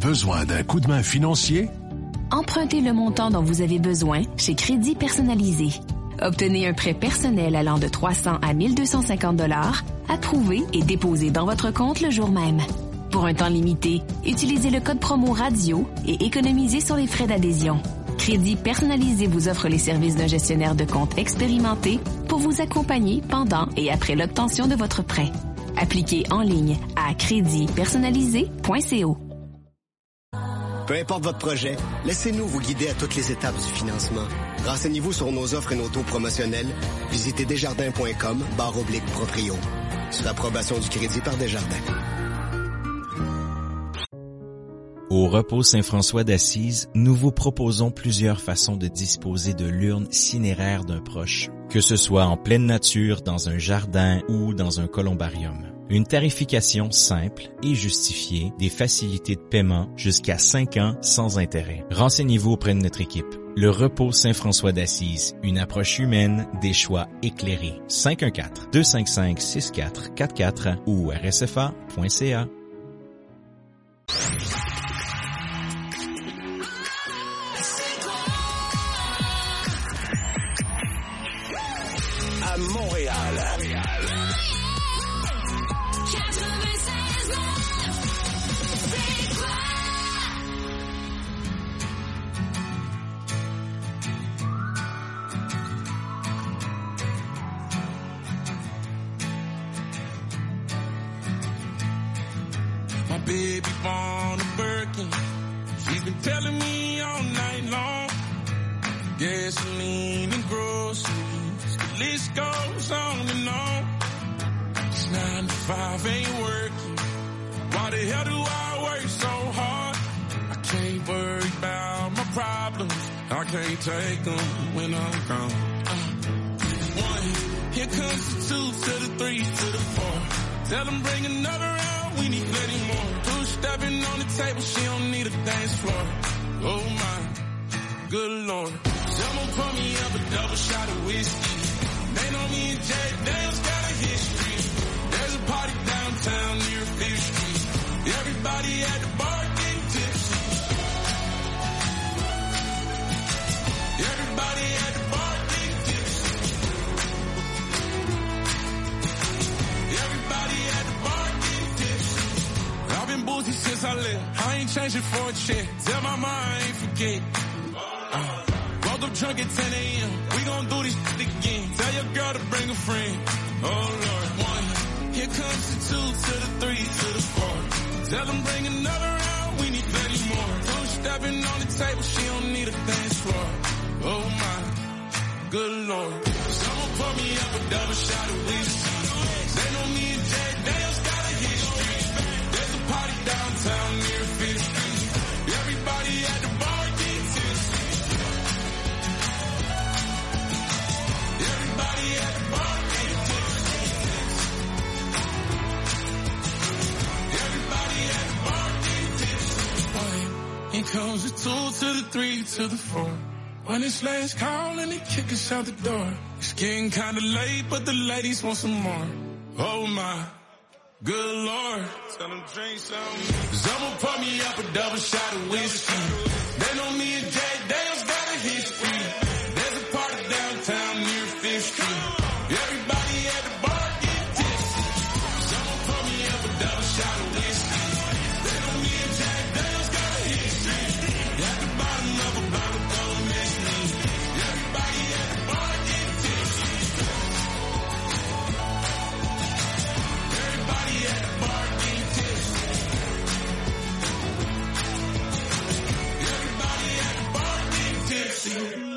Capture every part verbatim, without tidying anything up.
Besoin d'un coup de main financier? Empruntez le montant dont vous avez besoin chez Crédit Personnalisé. Obtenez un prêt personnel allant de trois cents à mille deux cent cinquante dollars, approuvé et déposé dans votre compte le jour même. Pour un temps limité, utilisez le code promo radio et économisez sur les frais d'adhésion. Crédit Personnalisé vous offre les services d'un gestionnaire de compte expérimenté pour vous accompagner pendant et après l'obtention de votre prêt. Appliquez en ligne à crédit personnalisé point co. Peu importe votre projet, laissez-nous vous guider à toutes les étapes du financement. Renseignez-vous sur nos offres et nos taux promotionnels. Visitez desjardins point com barre oblique proprio. Sur approbation du crédit par Desjardins. Au repos Saint-François d'Assise, nous vous proposons plusieurs façons de disposer de l'urne cinéraire d'un proche, que ce soit en pleine nature, dans un jardin ou dans un columbarium. Une tarification simple et justifiée, des facilités de paiement jusqu'à cinq ans sans intérêt. Renseignez-vous auprès de notre équipe. Le repos Saint-François d'Assise, une approche humaine, des choix éclairés. cinq un quatre, deux cinq cinq, six quatre quatre quatre ou r s f a point c a. À Montréal. My baby born a Birkin. She's been telling me all night long. Gasoline and groceries. The list goes on and on. This nine to five ain't working. Why the hell do I work so hard? I can't worry about my problems. I can't take them when I'm gone. Uh, one, here comes the two to the three to the four. Tell them bring another round, we need plenty more. Two stepping on the table, she don't need a dance floor. Oh my, good lord. Someone pour me up a double shot of whiskey. They know me and Jay Dale's got a history. There's a party downtown near Fifth Street. Everybody at the bar getting tipsy. Everybody at the bar getting tipsy. Everybody at the bar getting tipsy. I've been boozy since I left. I ain't changing for a check. Tell my mom I ain't forget. Uh, woke up drunk at ten a.m. We gon' do this shit again. Tell your girl to bring a friend. Oh Lord, one. Here comes the two to the three to the four. Tell them bring another round, we need plenty more. Two stepping on the table, she don't need a dance floor. Oh my, good lord. Someone pour me up a double shot of whiskey. They know me and Jay Dale's got a history. There's a party downtown near Fifth Street. Everybody at the bar getting tipsy. Everybody at the bar getting tipsy. Everybody at the bar getting tipsy. Here comes the two to the three to the four. When it's last call and they kick us out the door. It's getting kinda late, but the ladies want some more. Oh my, good lord. Tell them drink some. Someone pour me up a double shot of whiskey. They know me and Jay Dale's got a history. There's a party downtown near Fifth Street. Everybody at the bar get tipsy. Someone pour me up a double shot of whiskey. They know me and Jay Dale's got a history. At the bottom of a bottle, don't miss me. Everybody at the bar get tipsy. Everybody at the bar get tipsy. Everybody at the bar get tipsy.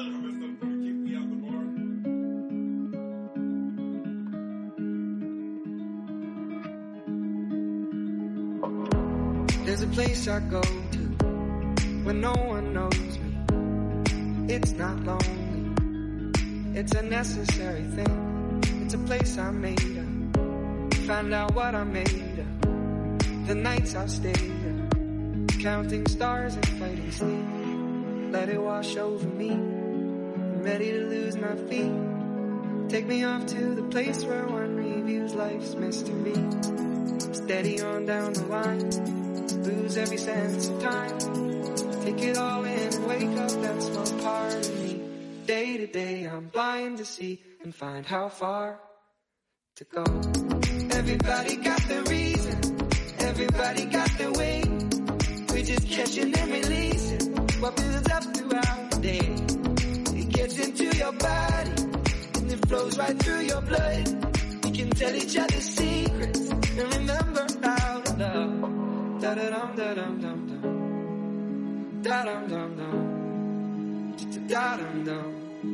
There's a place I go to when no one knows me. It's not lonely. It's a necessary thing. It's a place I made up. Find out what I made of. The nights I stayed up. Counting stars and fighting sleep. Let it wash over me. I'm ready to lose my feet. Take me off to the place where one reads. reveals life's mystery. Steady on down the line, lose every sense of time. Take it all in and wake up that small part of me. Day to day I'm blind to see and find how far to go. Everybody got the reason, everybody got the way. We're just catching and releasing what builds up throughout the day. It gets into your body and it flows right through your blood. We can tell each other secrets and remember how to love. Da-da-dum, da-dum, dum, dum. Da-dum, dum, dum. Da-dum, dum.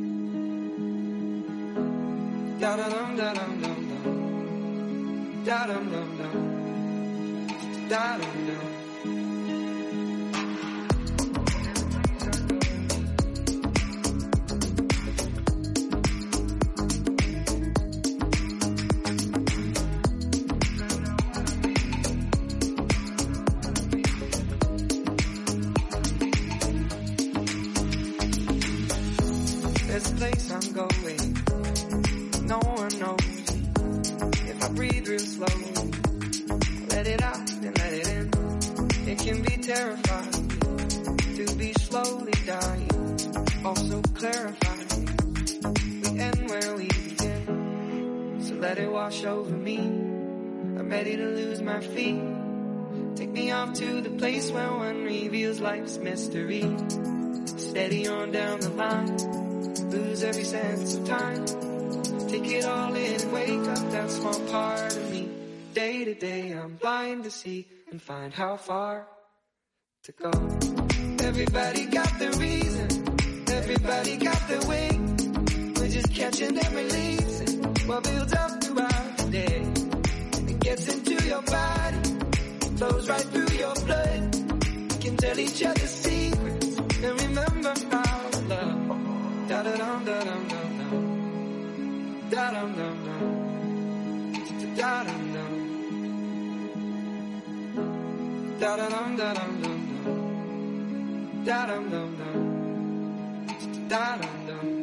Da-da-dum, da-dum, dum, dum. Da-dum, dum, dum. Da-dum, dum. There's a place I'm going, no one knows. If I breathe real slow, let it out and let it in. It can be terrifying to be slowly dying, also clarifying. We end where we begin, so let it wash over me. I'm ready to lose my feet. Take me off to the place where one reveals life's mystery. Steady on down the line, lose every sense of time. Take it all in and wake up that small part of me. Day to day I'm blind to see and find how far to go. Everybody got the reason, everybody got the way. We're just catching and releasing what builds up throughout the day. It gets into your body, flows right through your blood. We can tell each other secrets and remember how to love. Da-da-dum, da-dum, dum, dum. Da-dum, dum, dum. Da-dum, dum. Da-da-dum, da-dum, dum, dum. Da-dum, dum, dum. Da-dum, dum.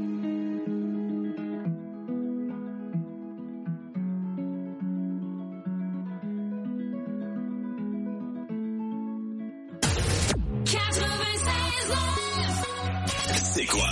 C'est quoi?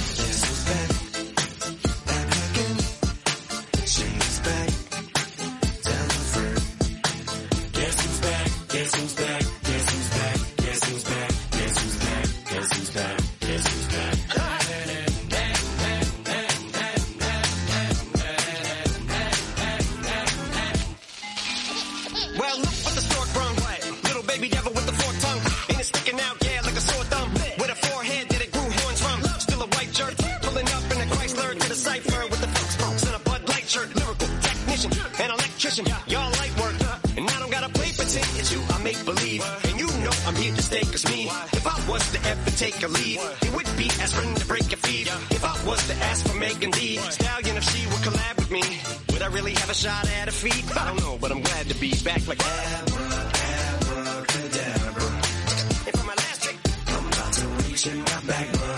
Y'all light work, and I don't gotta play pretend it's you. I make believe, and you know I'm here to stay. Cause me, if I was to ever take a lead, it would be aspirin to break your feet. If I was to ask for Megan Thee Stallion, if she would collab with me, would I really have a shot at her feet? I don't know, but I'm glad to be back like abracadabra. And for my last trick, I'm about to reach in my bag, bruh.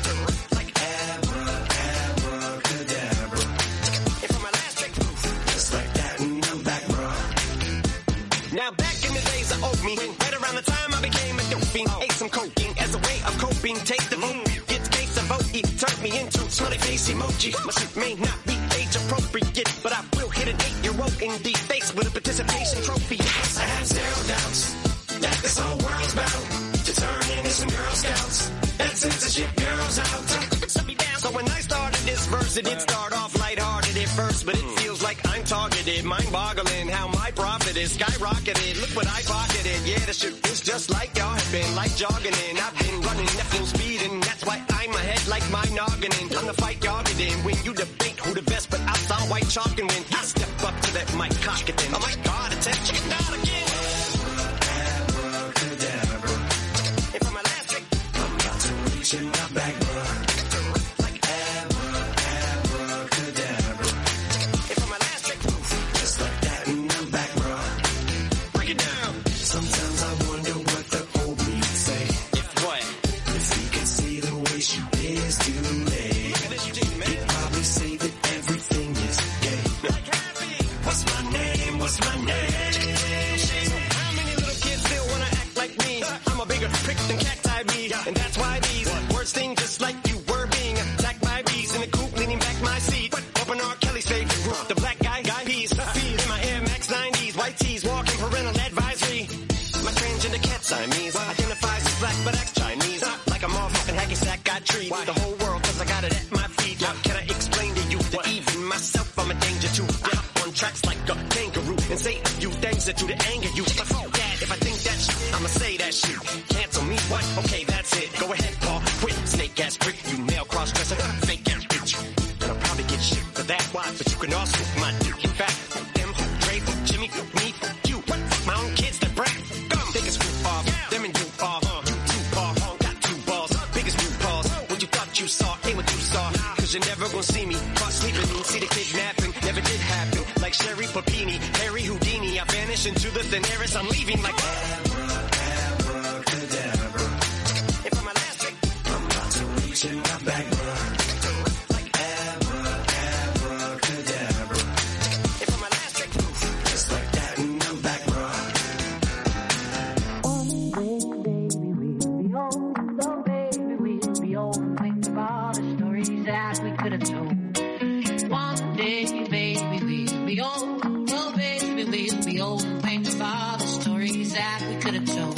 Now back in the days of oat me, right around the time I became a dope fiend, ate some cocaine as a way of coping, taste the moon, get the case of O E, turned me into smiley face emoji. My suit may not be age appropriate, but I will hit an eight-year-old in the face with a participation trophy. Yes, I have zero doubts that this whole world's bound to turn into some Girl Scouts and censorship girls out. So when I started this verse, it did start off lighthearted at first, but it feels like I'm targeted, mind-boggling how my profit is skyrocketed. Look what I pocketed, yeah, the shit is just like y'all have been, like jogging in. I've been running at full speed, and that's why I'm ahead like my noggin in. I'm the fight y'all get in when you debate who the best, but I saw white chalk and win. I step up to that mic, cock it then. Oh my God, attention, chicken out again. Abracadabra. And for my last trick, I'm about to reach in my bag, bruh. Too late. He'd probably say that everything is gay. gender cat Siamese. Identifies as black but acts Chinese. Like a motherfucking hacky sack, got treat the whole world cause I got it at my feet. How can I explain to you that even myself I'm a danger to? I hop on tracks like a kangaroo and say a few things that do to anger you. But fuck that, if I think that shit, I'ma say that shit. Cancel me, what? Okay, that's it. Go ahead, Paul, quit, snake ass prick, you male cross-dresser, fake ass bitch. And I'll probably get shit for that. Why? But you can also my dick. In fact, them, Dre, Jimmy, me, you. What? My own kids that brat. Gum, they can screw off. Them and you off. You two ball, got two balls. Biggest new balls. What you thought you saw ain't what you saw. Cause you're never gonna see me. Caught sleeping, see the kidnapping. Never did happen. Like Sherry Papini, Harry Houdini. I vanish into the thin air as I'm leaving like abracadabra. If I'm my last trick, I'm about to reach in my back, bro. Like abracadabra. If I'm my last trick, just like that and I'm back, bro. One day, baby, we'll be old. Oh, baby, we'll be old. Think of all the stories that we could have told. One day, baby, we'll be old. Oh, baby, we'll be old. Think of all the stories that we could have told.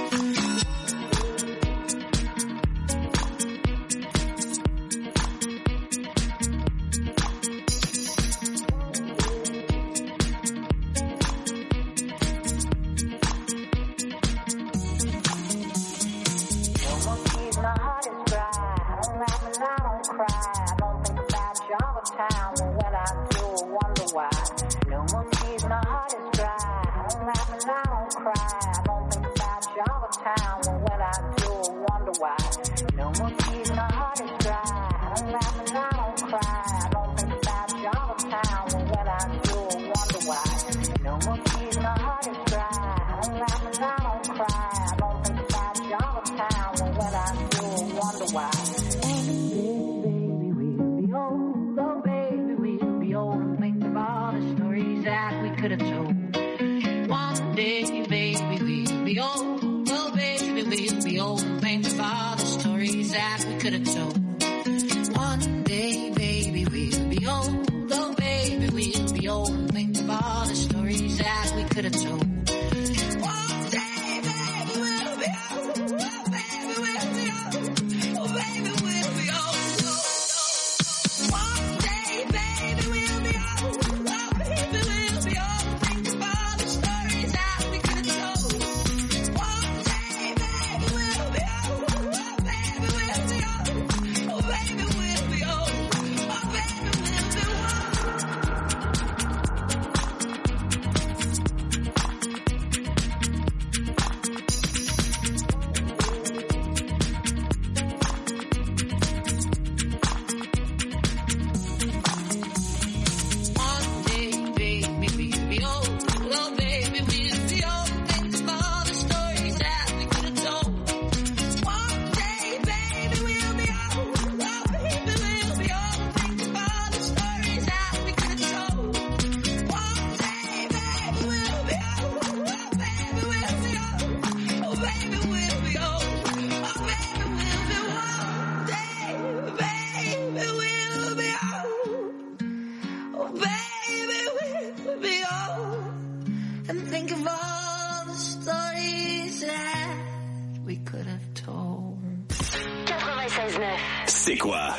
C'est quoi?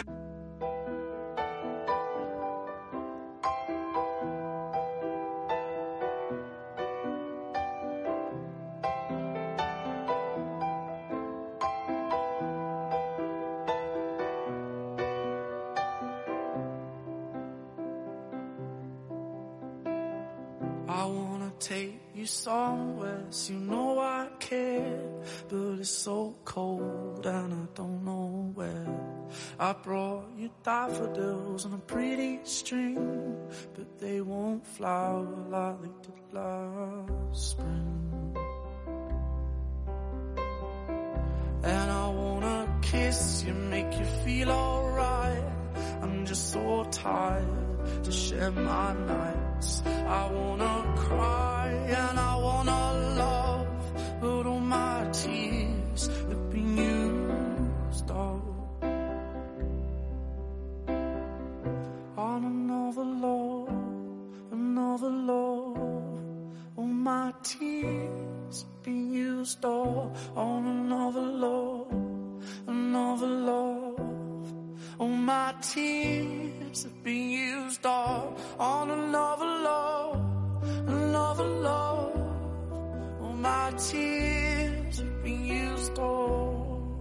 I wanna take you somewhere, so you know I care, but it's so cold and I don't know where. I brought you daffodils on a pretty string, but they won't flower like they did last spring. And I wanna kiss you, make you feel alright. I'm just so tired to share my nights. I wanna cry and I wanna love, but all my tears have been used up on another love, another love. All my tears have been used used all on another love, another love. Oh, my tears have been used all on another love, another love. Oh, my tears have been used all.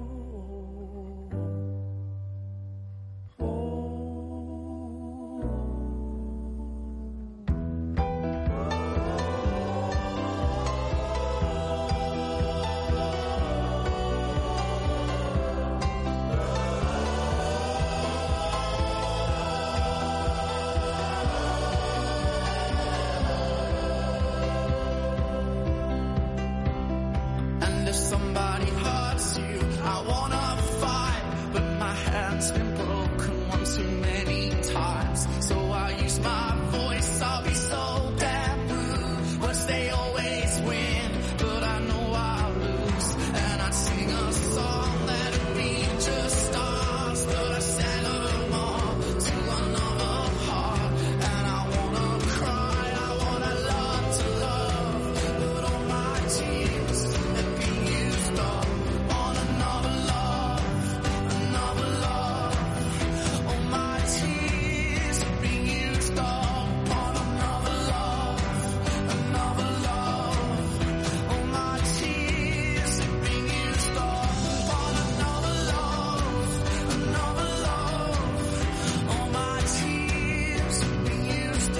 Somebody hurts you, I wanna fight, but my hand's been broken one too many times. So I use my voice, I'll be so damn rude. Words they always win, but I know I'll lose. And I'd sing a song that'd be just stars, but I sang them all to another heart. And I wanna cry, I wanna learn to love, but all my tears have been used up on another love, another love. All my tears have been used up on another love, another love. All my tears have been used up on another love, another love. All my tears have been used up.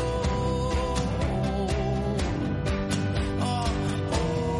Oh, oh.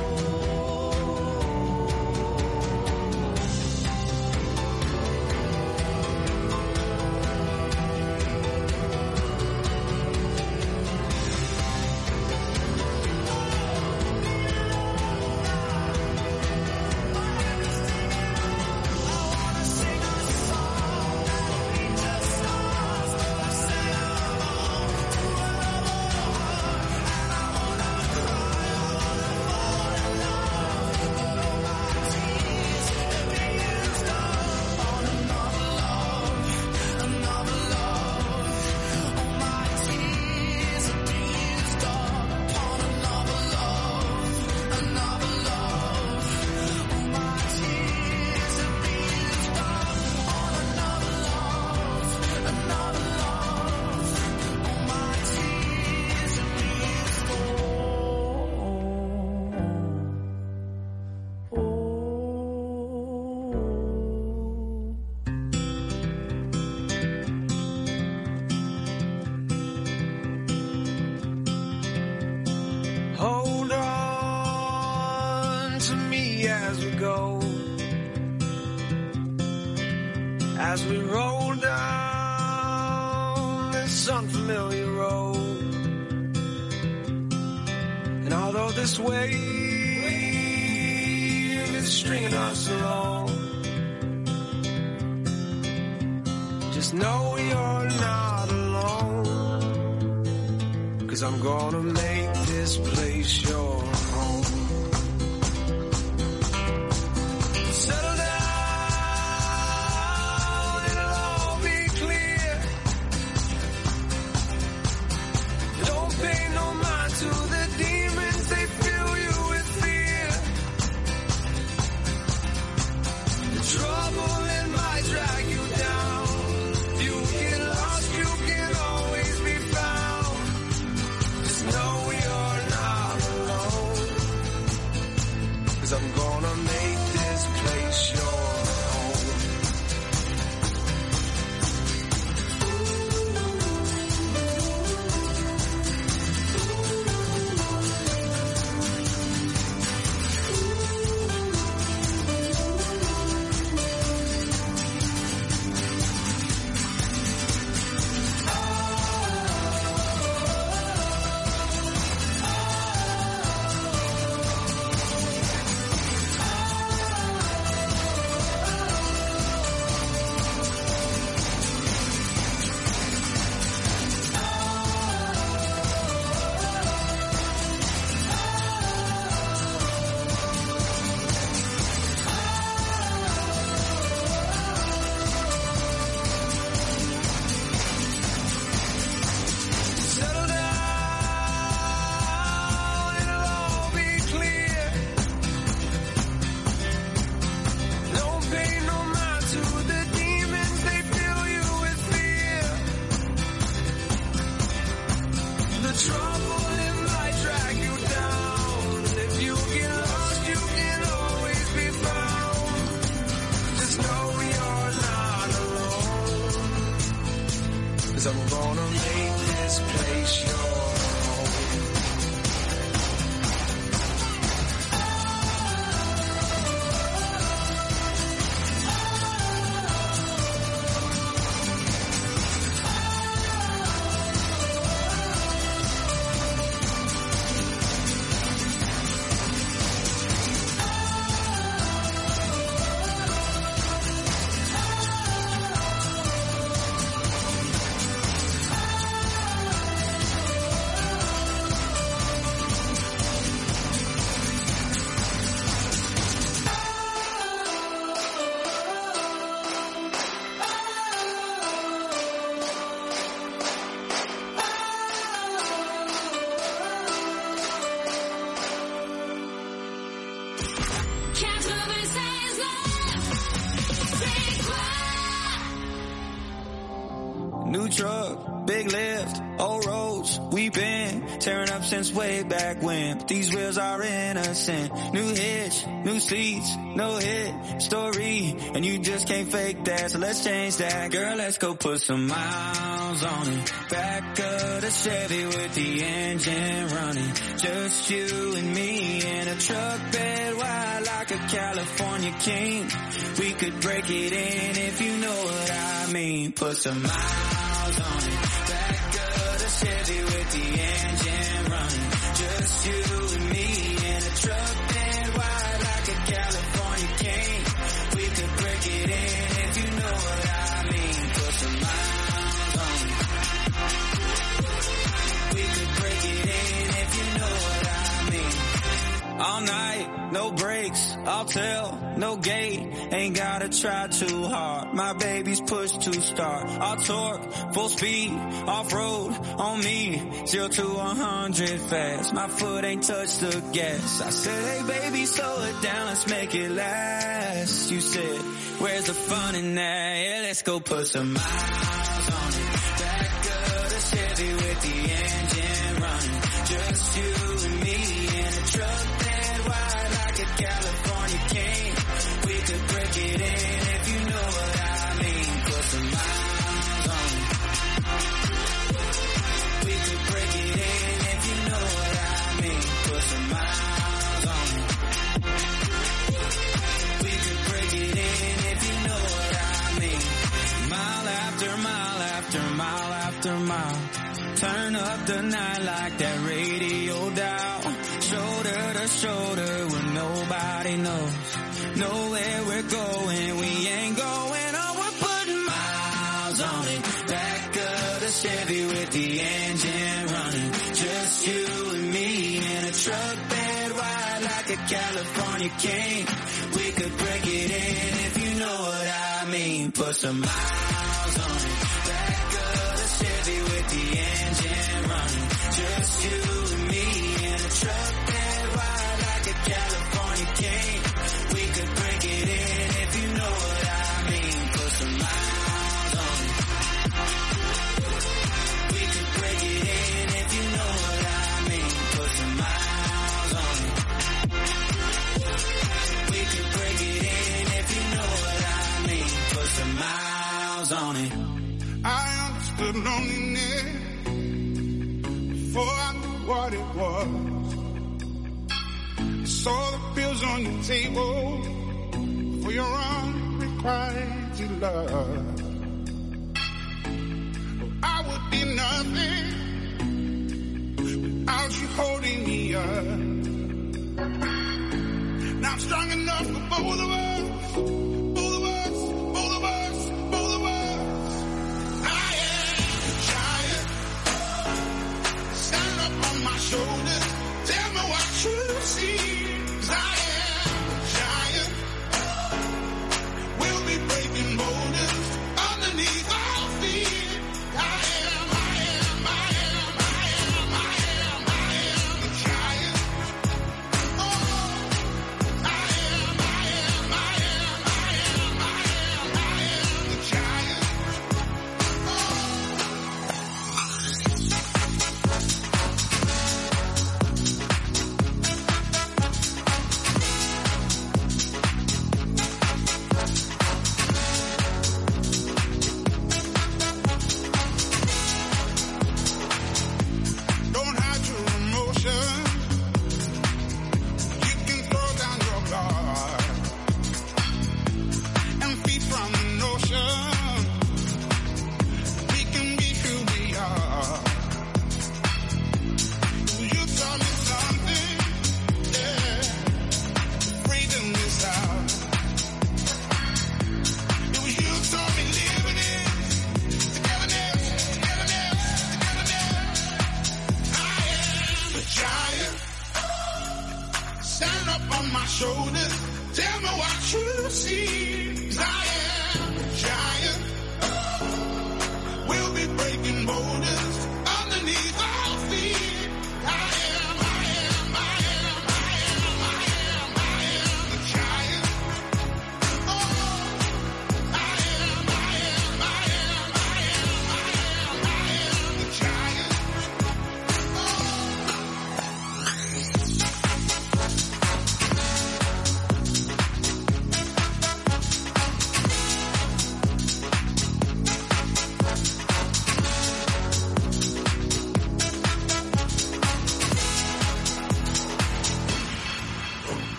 Hold on to me as we go, as we roll down this unfamiliar road. And although this wave is stringing us along, just know you're not alone. 'Cause I'm gonna make this place your home. Settle down, it'll all be clear. Don't pay no mind to the demons, they fill you with fear. The trouble it might drag you down. You get lost, you can always be found. Just know you're not alone. 'Cause I'm gonna make this place your home. truck, big lift, old roads, we been tearing up since way back when. But these wheels are innocent. New hitch, new seats, no hit story, and you just can't fake that. So let's change that, girl. Let's go put some miles on it. Back of the Chevy with the engine running. Just you and me in a truck bed wide like a California king. We could break it in if you know what I mean. Put some miles on it. Back of the Chevy with the engine running. Just you and me in a truck bed wide like a California king. We could break it in if you know what I mean. Put some miles on it. We could break it in if you know what I mean. All night, no brakes, I'll tell, no gate, ain't gotta try too hard. My baby's push to start. I'll torque, full speed, off-road, on me, zero to one hundred fast. My foot ain't touched the gas. I said, hey baby, slow it down, let's make it last. You said, where's the fun in that? Yeah, let's go put some miles on it. Back of the Chevy with the engine running. Just you and me in a truck bed wide like a California king. We could break it in if you know what I mean. Put some miles on it. We could break it in if you know what I mean. Put some miles on it. We could break it in if you know what I mean. Mile after mile after mile after mile. Turn up the night like that radio dial. Shoulder to shoulder when nobody knows. Know where we're going, we ain't going on. We're putting miles on it. Back of the Chevy with the engine running. Just you and me in a truck bed wide like a California king. We could break it in if you know what I mean. Put some miles on it. Back of the Chevy with the engine running. Just you and me in a truck bed wide like a California king. We could break it in if you know what I mean. Put some miles on it. We could break it in if you know what I mean. Put some miles on it. We could break it in if you know what I mean. Put some miles on it. I understood loneliness before I knew what it was. I saw the pills on your table for your unrequited love. Oh, I would be nothing without you holding me up. Now I'm strong enough for both of us, both of us, both of us, both of us. I am a giant. Stand up on my shoulders. Tell me what you see. 'Cause I am a giant. We'll be breaking boulders underneath our feet. I am, I am, I am, I am, I am, I am a giant. Oh, I am, I am, I am, I am, I am, I am a giant. Don't hide your emotions. You can throw down your guard and feed from an ocean. We can be who we are. You taught me something, yeah. Freedom is ours. It was you taught me living it. Togetherness, togetherness, togetherness. I am a giant. Stand up on my shoulders. Tell me what you see. 'Cause I am a giant. We'll be breaking boulders underneath our feet. I am, I am, I am, I am, I am, I am a giant. Oh, I am, I am, I am, I am, I am,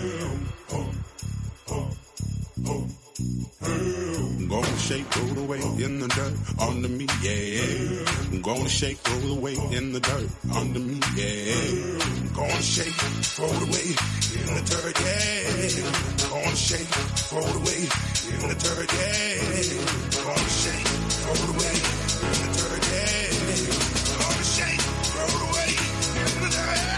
I'm gonna shake, roll away in the dirt under me, yeah. I'm gonna shake, roll away in the dirt under me, yeah. I'm gonna shake, roll away in the dirt, yeah. I'm gonna shake, roll away in the dirt, yeah. I'm gonna shake, roll away in the dirt, yeah. I'm gonna shake, roll away in the dirt, yeah.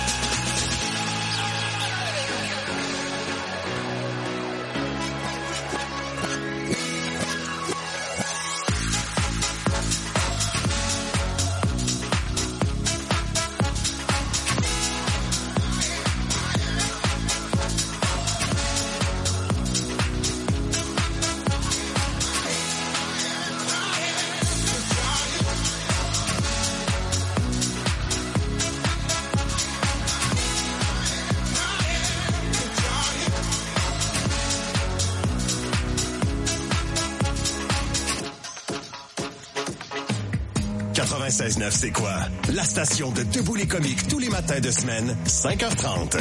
quatre-vingt-seize neuf, c'est quoi? La station de Debout les comiques tous les matins de semaine, cinq heures trente.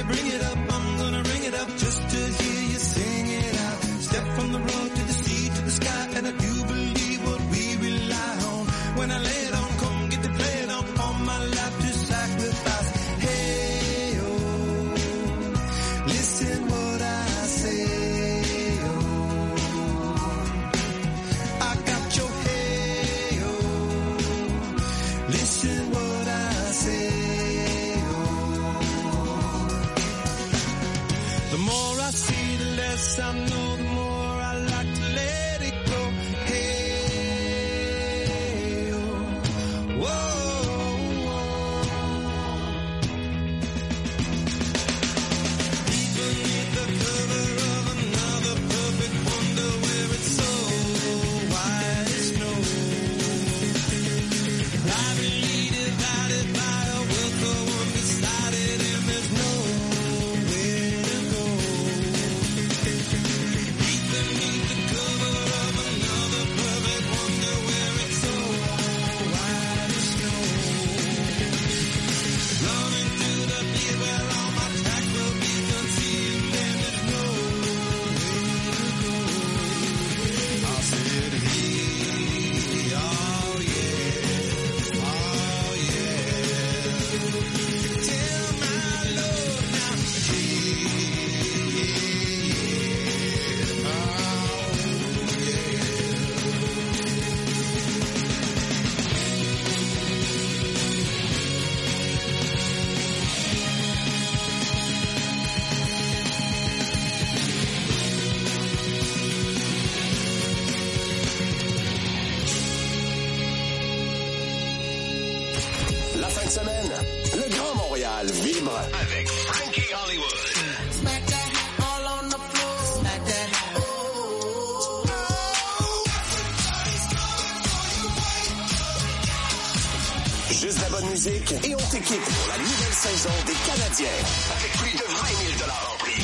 bring it up, I'm gonna ring it up just to hear you sing it out. Step from the road to the sea to the sky, and I do believe what we rely on. When I lay it on, come get to play it on, all my life to sacrifice. Hey, oh, listen what I say, oh, I got your hey, oh, listen what I say, oh. The more I see, the less I know, the more I like to let it go. Hey, oh, whoa, beneath the cover of another perfect wonder where it's so white as snow. Privately divided by a will go undecided, and there's nowhere to go. Beneath the cover of another perfect wonder where it's so white as snow. Running through the field where all my tracks will be concealed, and there's nowhere to go. I said, hey, oh yeah, oh yeah. Tell my Lord now, hey, oh La fin de semaine, le Grand Montréal vibre avec Frankie Hollywood. Smack that hat all on the floor. Smack that hat. Juste la bonne musique et on t'équipe pour la nouvelle saison des Canadiens avec plus de vingt mille dollars en prix.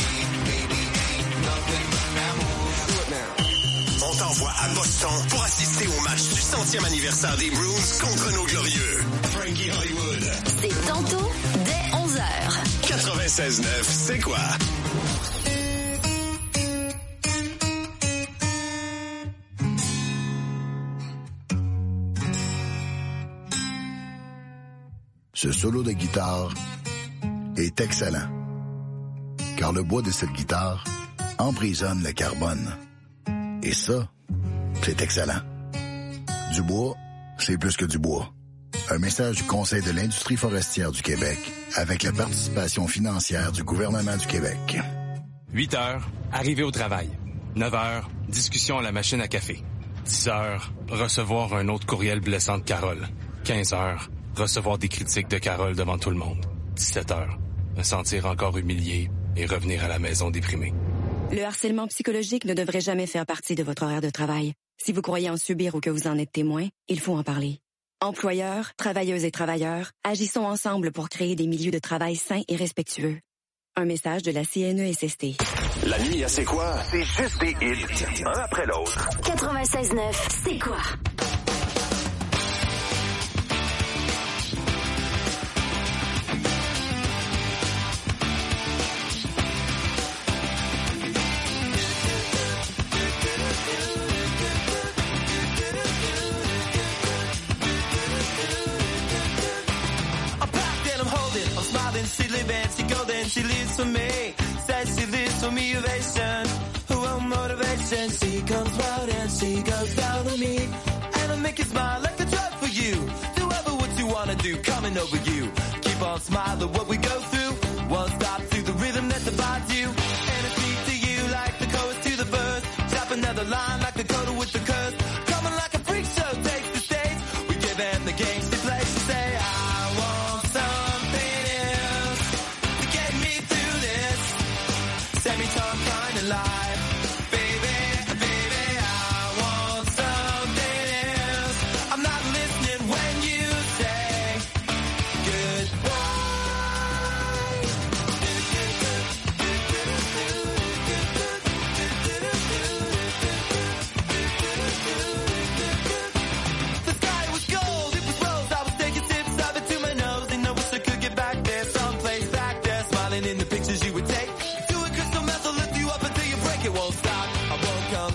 On t'envoie à Boston pour assister au match du centième anniversaire des Bruins contre nos glorieux. Frankie Hollywood. C'est tantôt dès onze heures. quatre-vingt-seize neuf, c'est quoi? Ce solo de guitare est excellent, car le bois de cette guitare emprisonne le carbone. Et ça, c'est excellent. Du bois, c'est plus que du bois. Un message du Conseil de l'industrie forestière du Québec avec la participation financière du gouvernement du Québec. huit heures, arriver au travail. neuf heures, discussion à la machine à café. dix heures, recevoir un autre courriel blessant de Carole. quinze heures, recevoir des critiques de Carole devant tout le monde. dix-sept heures, me sentir encore humilié et revenir à la maison déprimé. Le harcèlement psychologique ne devrait jamais faire partie de votre horaire de travail. Si vous croyez en subir ou que vous en êtes témoin, il faut en parler. Employeurs, travailleuses et travailleurs, agissons ensemble pour créer des milieux de travail sains et respectueux. Un message de la C N E S S T. La nuit à C'est quoi? C'est juste des hits, un après l'autre. quatre-vingt-seize neuf, c'est quoi? She lives, she go, then she lives for me. Says she lives for me, ovation. Who won't motivation? She comes round and she goes down to me. And I make you smile like a drug for you. Do ever what you wanna do, coming over you. Keep on smiling what we go through. One stop to the rhythm that divides you. And it's me to you like the chorus to the verse. Drop another line like the coda with the curse. Coming like a freak show takes the stage. We give them the gangster place to say, I want something else to get me through this semi-time kind of life. Baby, baby, I want something else. I'm not listening when you say goodbye. The sky was gold, it was rose. I was taking sips of it to my nose, and I wish I could get back there, someplace back there, smiling in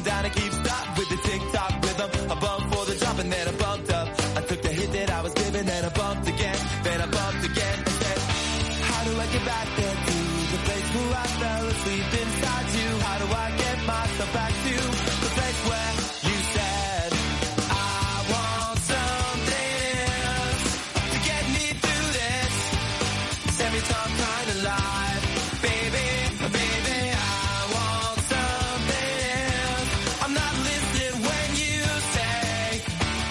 going down and keep stop with the tick-tock rhythm. I bumped for the drop and then I bumped up. I took the hit that I was given and I bumped again. Then I bumped again and said, how do I get back there to the place where I fell asleep inside you? How do I get myself back to the place where you said I want something else to get me through this semi-time kind of life, baby, baby. I want something else. I'm not listening when you say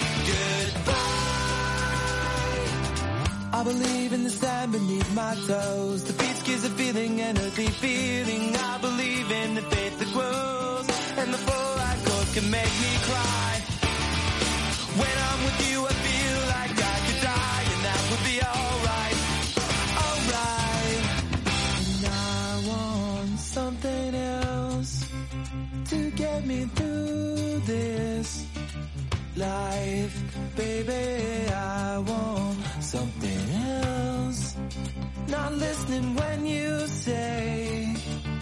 goodbye. I believe in the sand beneath my toes. The beach gives a feeling, an ugly feeling. I believe in the faith that grows, and the four-eyed ghost can make me cry. When I'm with you, I feel like I could die, and that would be alright, alright. And I want something else to get me through this life, baby. I want something else. Not listening when you say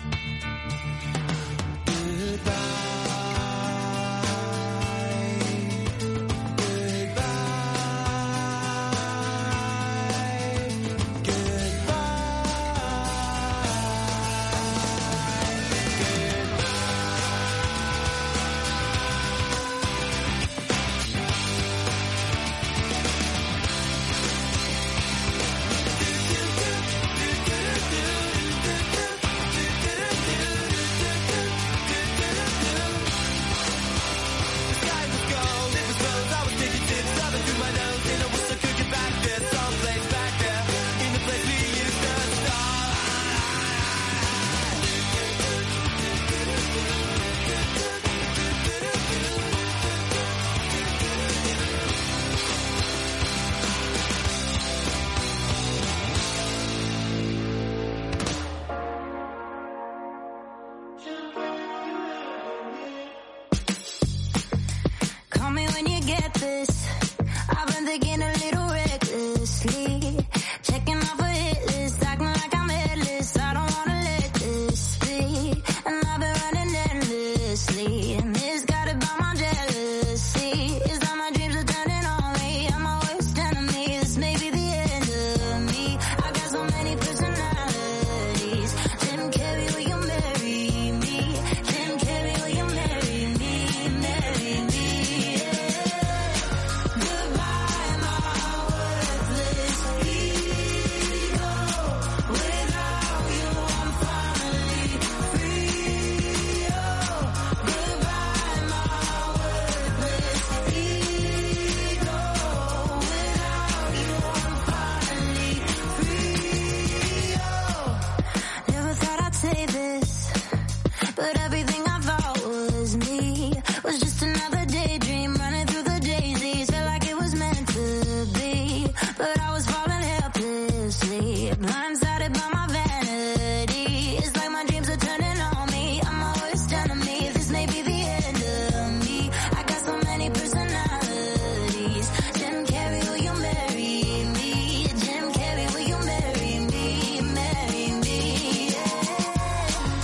goodbye. Call me when you get this. I've been thinking a little recklessly, checking off a hit list, acting like I'm headless. I don't wanna let this be, and I've been running endlessly, and this got it by my jealousy. It's like my dreams are turning on me. I'm my worst enemy. This may be the end of me. I got so many personalities. Jim Carrey, will you marry me? Jim Carrey, will you marry me? Marry me. Goodbye, my worthless ego. Without you, I'm finally free. Oh, goodbye, my worthless ego. Without you, I'm finally free. Oh, never thought I'd say this, but everything I thought was me was just another daydream running through the daisies. Felt like it was meant to be, but I was falling helplessly, blindsided by my vanity. It's like my dreams are turning on me. I'm my worst enemy. This may be the end of me. I got so many personalities. Jim Carrey, will you marry me? Jim Carrey, will you marry me? Marry me. Yeah.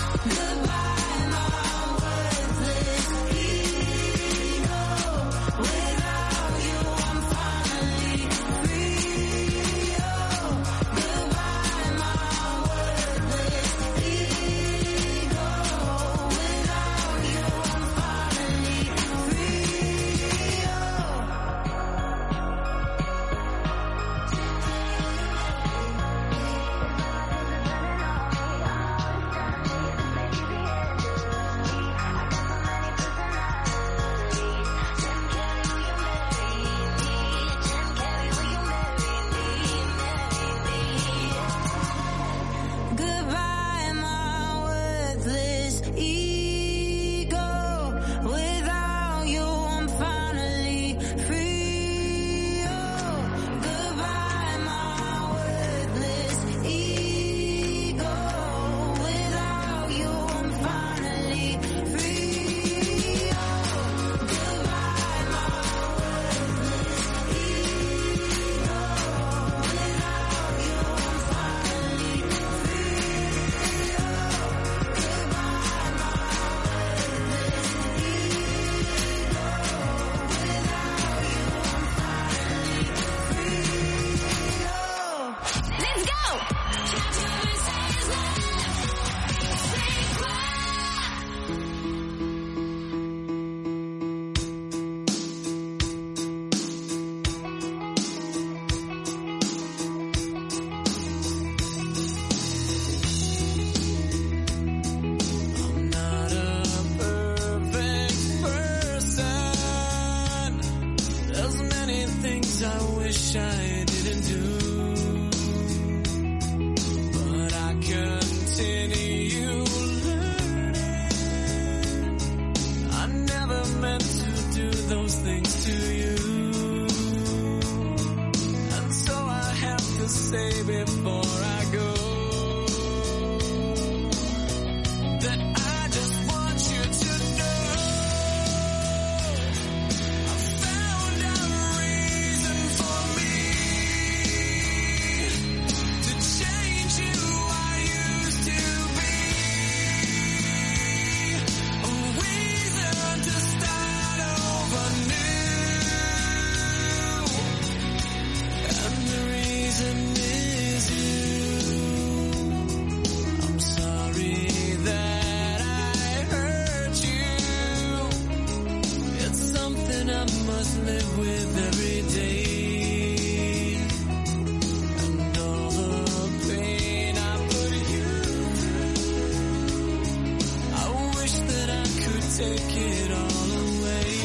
live with every day, and all the pain I put you through. I wish that I could take it all away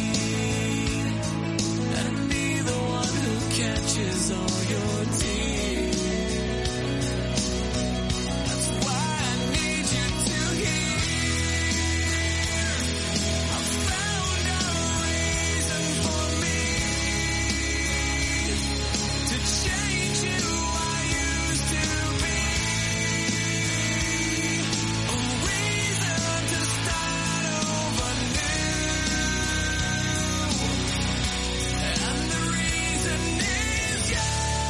and be the one who catches all your tears. That's why I need you to hear. I found a reason for me to change who I used to be. A reason to start over new. And the reason is you.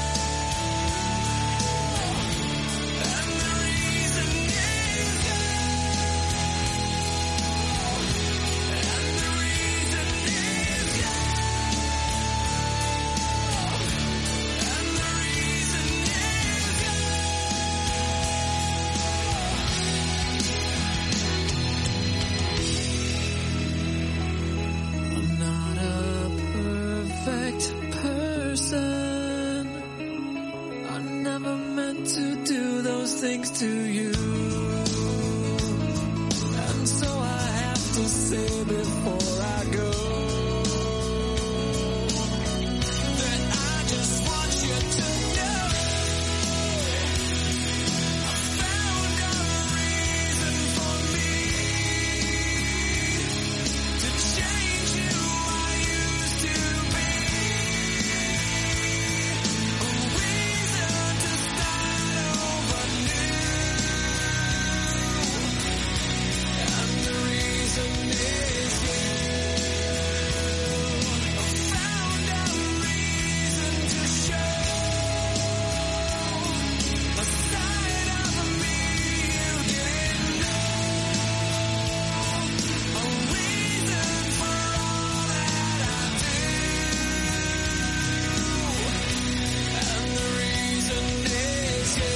And the reason is you. And the reason is you. And the reason is you. I'm not a perfect person. I never meant to do those things to you. And so I have to say before I go that I just want you to know I found a reason for me to change who I used to be. A reason to start over new. And the reason is you. I found a reason to show a side of me you didn't know. A reason for all that I do. And the reason is you.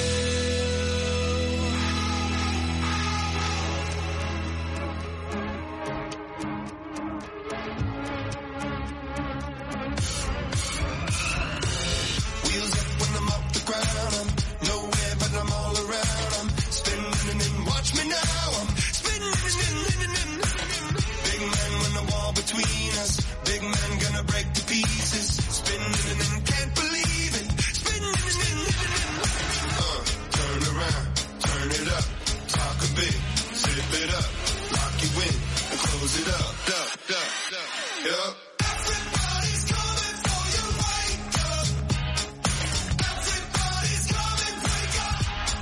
Wheels up when I'm off the ground. I'm nowhere, but I'm all around. I'm spinning and watch me now. I'm spinning and spinning. Big man when the wall between us. Big man gonna break to pieces. Spinning and can't believe it. Spinning and spinning. Uh, turn around, turn it up. Talk a bit, zip it up. Lock you in and close it up. Duh, duh, duh. Yup. Everybody's coming for you, wake up. Everybody's coming, wake up.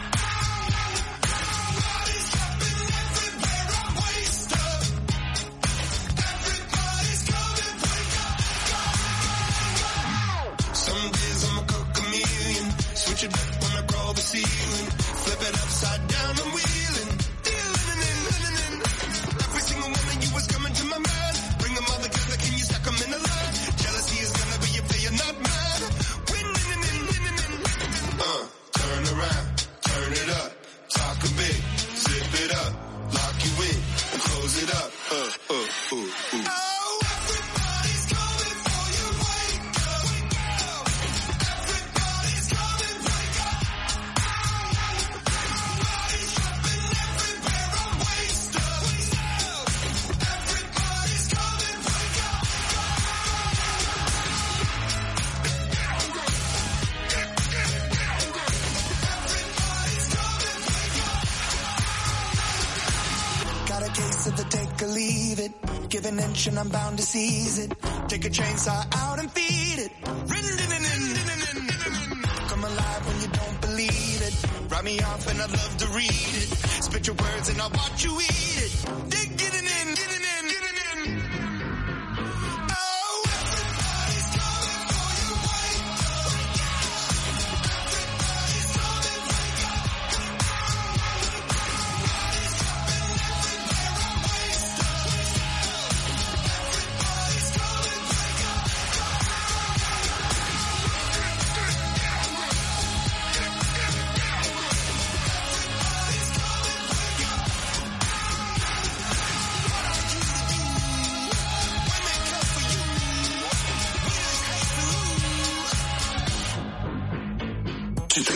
Everybody's jumping everywhere, I'm waist up. Everybody's coming, wake up. Some days I'm a co-chameleon. Switch it up when I crawl the ceiling. Flip it upside down, I'm wheeling. Dealing and in. Every single one of you is coming to my mind. Bring them all together, can you stack them in a line? Jealousy is gonna be a player, not mine. Winning and in, winning and Uh, turn around, turn it up. Talk a bit, zip it up. Lock you in and close it up. Uh, uh, ooh, ooh. Oh, everybody's coming for you, wake up. Everybody's coming, wake up. Everybody's jumping everywhere, I'm waist up. Everybody's coming, wake up. Got a case of the take or leave it. Give an inch and I'm bound to seize it. Take a chainsaw out and feed it. Come alive when you don't believe it. Write me off and I'd love to read it. Spit your words and I'll watch you eat it. Dig getting in, getting in, getting in. Oh, everybody's coming for you, wake up. Everybody's coming, wake up. Everybody's jumping everywhere, I'm waist up. Everybody's coming, wake up. Everybody's coming, wake up.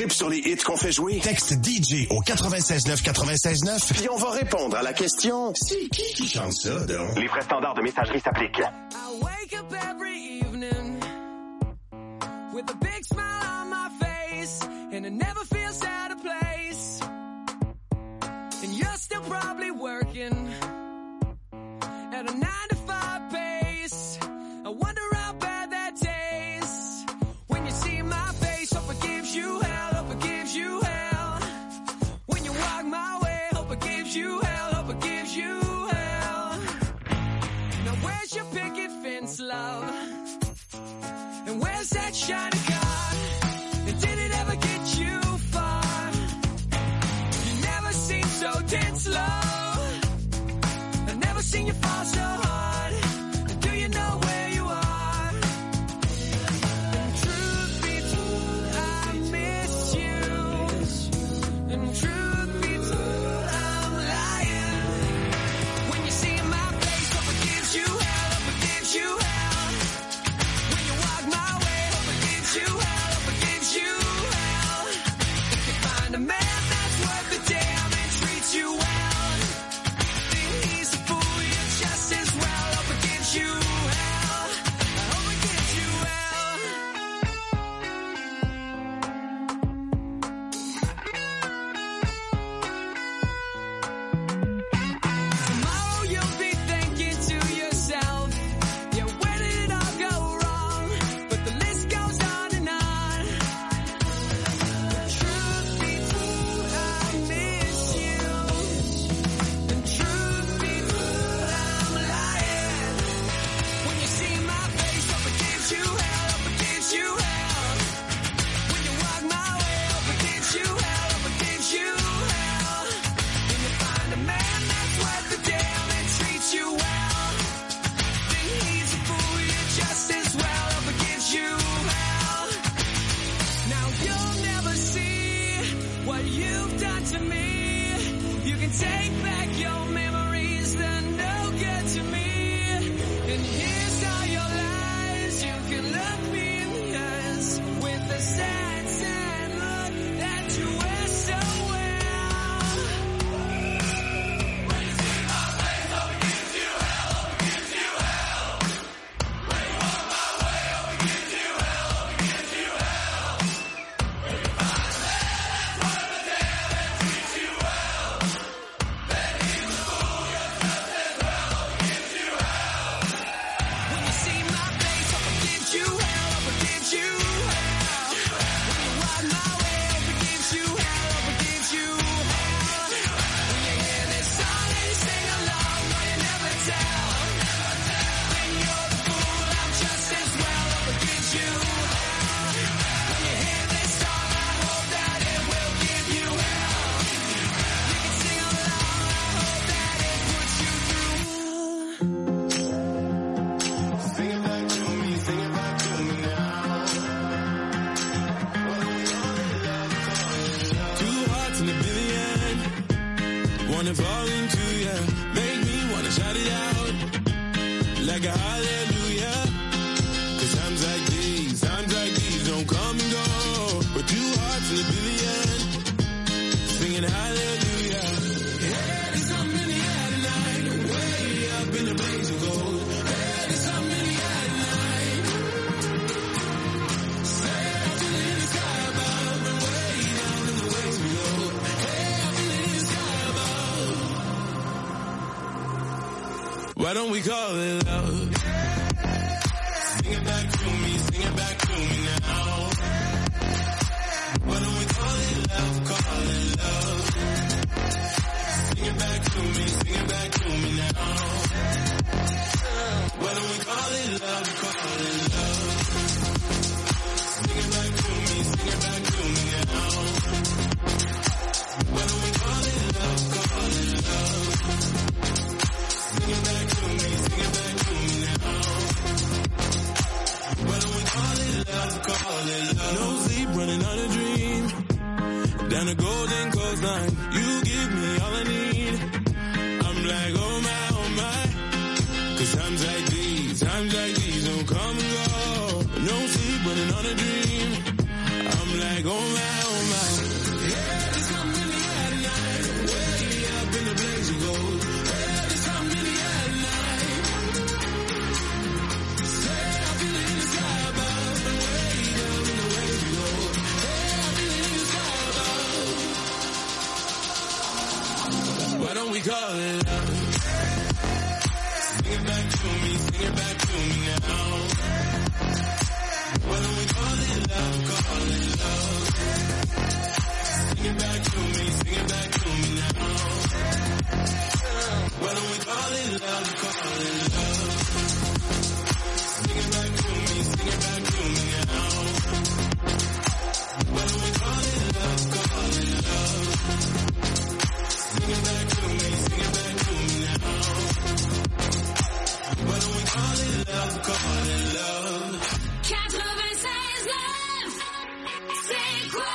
tripes sur les hits qu'on fait jouer? Texte D J au quatre-vingt-seize neuf quatre-vingt-seize neuf, puis on va répondre à la question, c'est qui qui chante ça, donc? Les frais standards de messagerie s'appliquent. I wake up every evening with a big smile on my face, and it never feels out of place. And you're still probably working at a nine to five pace. I wonder how bad that tastes when you see my face. Hope it gives you hell, hope it gives you hell. When you walk my way, hope it gives you hell, hope it gives you hell. Now where's your picket fence, love? And where's that shiny car? And did it ever get you far? You never seem so tense, love. I've never seen you fall so hard. Do you know where you are? And truth be told, I miss you. And truth be told, I'm lying. When you see my face, hope it gives you hell, hope it gives you hell. When you walk my way, hope it gives you hell, hope it gives you hell. If you find a man that's worth the damn and treats you well, then he's a fool, you're just as well. Hope it gives you hell, I hope it gives you hell. Tomorrow you'll be thinking to yourself, yeah, where did it all go wrong? But the list goes on and on. Truth be told, I miss you. And truth be told, I'm lying. When you see my face, hope it gives you hell, hope it gives you hell. When you walk my way, hope it gives you hell, hope it gives you hell. When you find a man that's worth the damn and treats you well, then he's a fool, you're just as well. Hope it gives you hell. Now you'll never see what you've done to me. You can take back your memories, they're no good to me. And here's all your lies. You can look me in the eyes with a sad, sad look that you wear so well. When you see my face, hope it gives you hell, hope it gives you hell. When you walk my way, hope it gives you hell, hope it gives you hell. When you find a man that's worth the damn and treats you well, then he's a fool, you're just as well. Hope it gives you hell. When you see my face, hope it gives you hell, hope it gives you hell. When you walk my way, hope it gives you hell, hope it gives you hell. When you hear this song and you sing along, no, you never tell. Then you're the fool, I'm just as well, hope it gives you hell. When you hear this song, I hope that it will give you hell. You can sing along, I hope that it puts you through. Sing it back to me, sing it back to me now. Two hearts in a billion, wanna fall into ya, make me wanna shout it out like a hallelujah. Cause times like these, times like these don't come and go. But two hearts in a billion, singing hallelujah. Hey, there's something in the air tonight, way up in the blaze of gold. Hey, there's something in the air tonight. Say, I feel it in the sky above, and way down in the waves below. Hey, I feel it in the sky above. Why don't we call it love? Sing it back to me, sing it back to me now. Why don't we call it love, call it love? Sing it back to me, sing it back to me now. Why don't we call it love, call it love? Sing it back to me, sing it back to me now. Why don't we call it love, call it love? Sing it back to me, sing it back to me now. Why don't we call it love, call it love? No sleep, running on a dream. Down the golden coastline, you give me all I need. I'm like, oh my, oh my. Cause times like these, times like these don't come and go. No sleep, running on a dream. I'm like, oh my, oh my. we call it love? Sing it back to me, sing it back to me now. Why don't we call it love, call it love? Sing it back to me, sing it back to me now. Why don't we call it love, call it love? Sing it back to me, sing it back to me now. Why don't we call it love, call it love? Sing it back to me, sing it back to me now. Why don't we call it love, call it love? quatre-vingt-seize neuf, c'est quoi?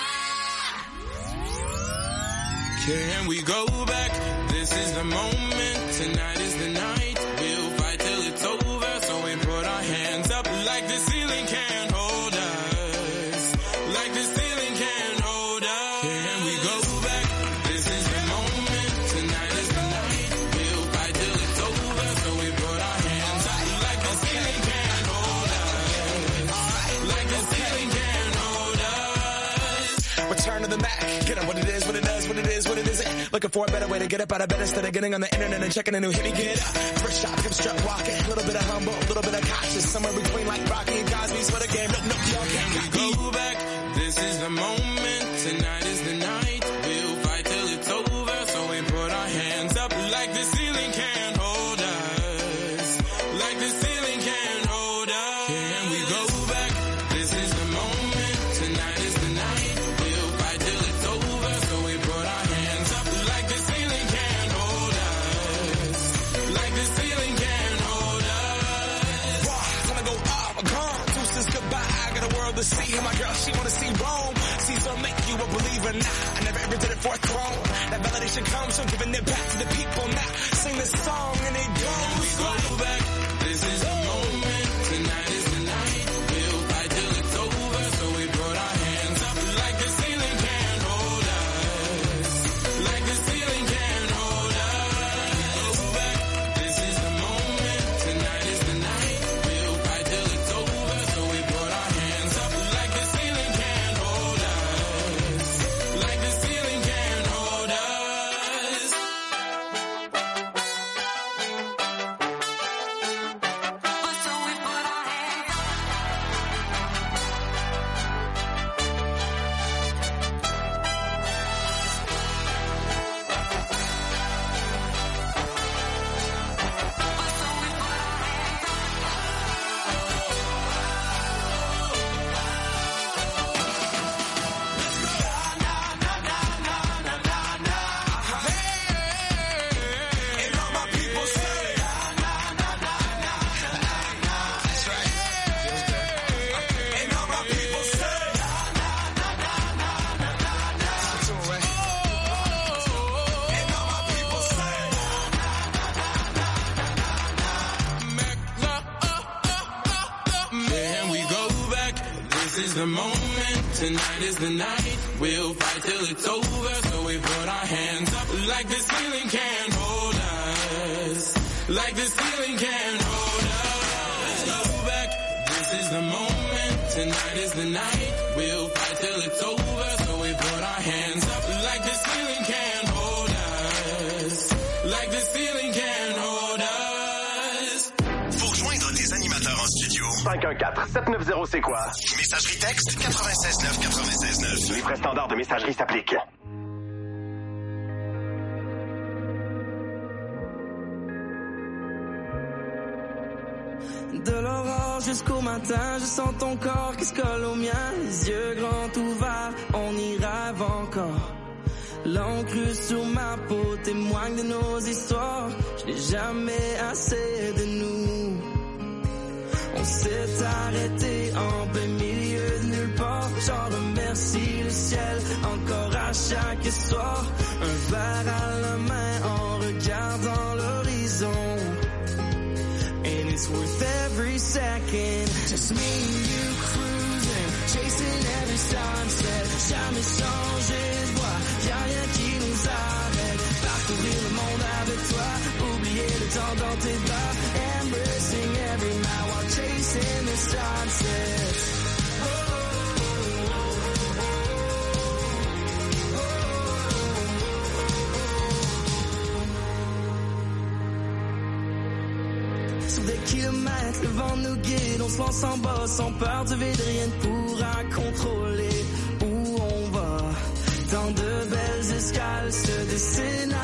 Can we go back? This is the moment. Tonight is the night. We'll fight till it's over. So we put our hands up like the ceiling can't hold us. Like the ceiling can't hold us. Can we go back? This is the moment. Tonight is the night. We'll fight till it's over. So we put our hands up like the ceiling can't hold us. Like the ceiling can't hold us. Return to the Mac. Get up what it is, what it does, what it is, what it isn't. Looking for a better way to get up out of bed instead of getting on the internet and checking a new hit. Me get up. First shot, come strut walking. A little bit of humble, a little bit of cautious. Somewhere between like Rocky and Cosby's for the game. Nope, nope, y'all can't Can we go back? This is the moment. Tonight is the night. We'll fight till it's over. So we put our hands up like the ceiling can't hold us. Like the ceiling can't hold us. Can we go back? This is the moment. Tonight is the night. We'll fight till it's over. So we put our hands up like the ceiling can't hold us. Like the ceiling can't hold us. Wanna go up, gone. Deuces goodbye. I got a world to see. And my girl, she wanna see Rome. Caesar make you a believer. Nah, I never ever did it for a throne. That validation comes from giving it back to the people. Now sing this song and it goes. We go back. This is the moment. Tonight is the night. We'll fight till it's over. So we put our hands up like the ceiling can't hold us. Like the ceiling can't hold us. Go back. This is the moment. Tonight is the night. We'll fight till it's over. So we put our hands up like the ceiling can't hold us. Like the ceiling can't hold us. Can we go back? This is the moment. Tonight is the night. We'll fight till it's over. So we put our hands up like the ceiling can't hold us. Like the ceiling can't hold us. Go back. This is the moment. Tonight is the night. We'll fight till it's over. So we put our hands up like the ceiling can't hold us. Like the ceiling can't hold us. Pour joindre les animateurs en studio. cinq un quatre sept neuf zéro c'est quoi? Messagerie texte quatre-vingt-seize neuf quatre-vingt-seize neuf. Les frais standards de messagerie s'appliquent. De l'aurore jusqu'au matin, je sens ton corps qui se colle au mien, les yeux grands ouverts, on y rêve encore. L'encre sur ma peau témoigne de nos histoires, je n'ai jamais assez de nous. On s'est arrêté en plein milieu de nulle part, j'en remercie le ciel encore à chaque soir. Un verre à la main en regardant l'horizon. And it's worth every second. Just me and you cruising, chasing every sunset. Jamais changer de voie, y'a rien qui nous arrête. Parcourir le monde avec toi, oublier le temps dans tes bras. Embracing every night while chasing the sunset. Sur des kilomètres, le vent nous guide, on se lance en bas sans peur du vide, rien ne pourra contrôler où on va. Tant de belles escales se dessinent